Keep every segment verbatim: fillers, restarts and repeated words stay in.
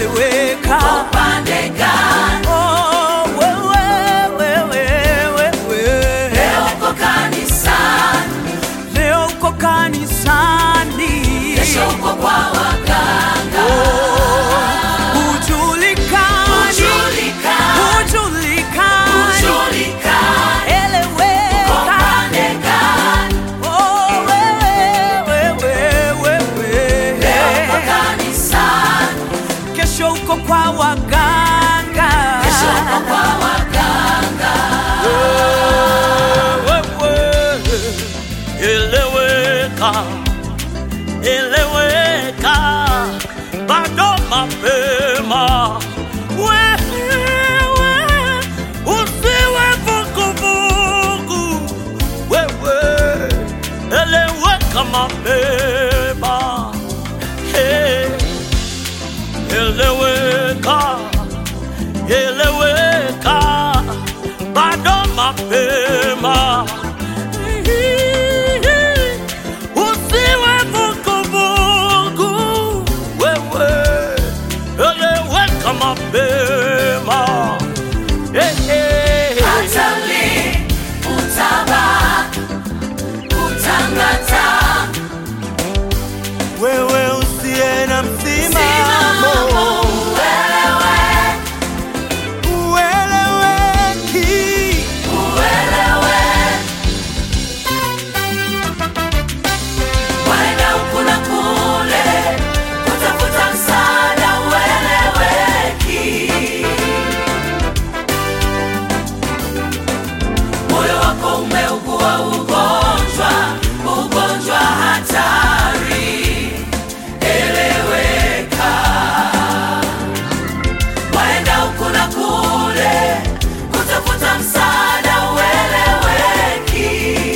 eleweka. upande gani? Oh, wewe, wewe, wewe. Leo uko kanisani, leo uko kanisani, kesho uko kwa waganga. oh, hujulikani, Hujulikani, hujulikani, hujulikani. eleweka. Upande gani? Oh, wewe, wewe, wewe. Leo uko kanisani, kesho uko kwa waganga, kesho uko kwa waganga. Wewe, eleweka, eleweka, bado mapema. Wewe, usiwe vuguvugu. Wewe, eleweka mapema. Hey, eleweka, eleweka, bado mapema. Usiwe vuguvugu, wewe, eleweka mapema. Hey, hey. Hata lini utabaki kutangatanga? wewe usiye na msimamo, Simama ueleweke, ueleweki. ueleweke. Waenda huku na kule kutafuta msaada, ueleweki. Moyo wako umeugua ugonjwa, ugonjwa hatari, eleweka. Waenda huku na kule kutafuta msaada, ueleweki.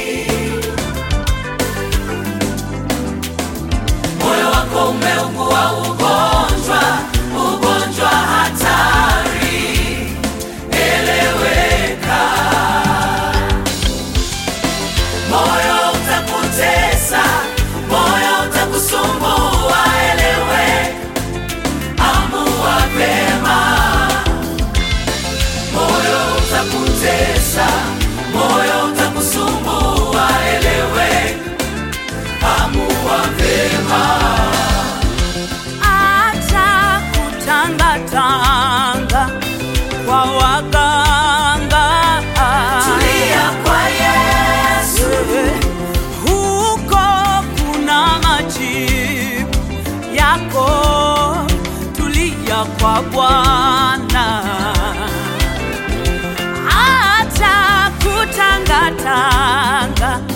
Moyo wako umeugua ugonjwa, ugonjwa hatari, eleweka. Moyo utakutesa, moyo utakusumbua, eleweka. Amua vyema. Moyo utakutesa, moyo utakusumbua, eleweka. Amua vyema. Acha kutangatanga kwa waganga, Tulia kwa Yesu, huko kuna majibu yako. Tulia kwa Bwana, acha kutangatanga